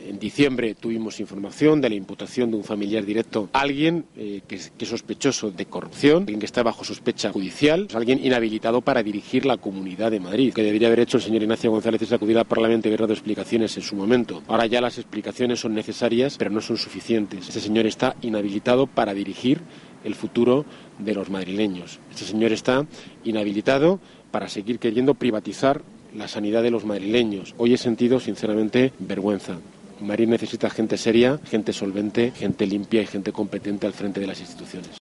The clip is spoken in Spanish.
En diciembre tuvimos información de la imputación de un familiar directo a alguien que es sospechoso de corrupción, alguien que está bajo sospecha judicial, alguien inhabilitado para dirigir la Comunidad de Madrid. Lo que debería haber hecho el señor Ignacio González es acudir al Parlamento y haber dado explicaciones en su momento. Ahora ya las explicaciones son necesarias, pero no son suficientes. Este señor está inhabilitado para dirigir el futuro de los madrileños. Este señor está inhabilitado para seguir queriendo privatizar la sanidad de los madrileños. Hoy he sentido, sinceramente, vergüenza. Madrid necesita gente seria, gente solvente, gente limpia y gente competente al frente de las instituciones.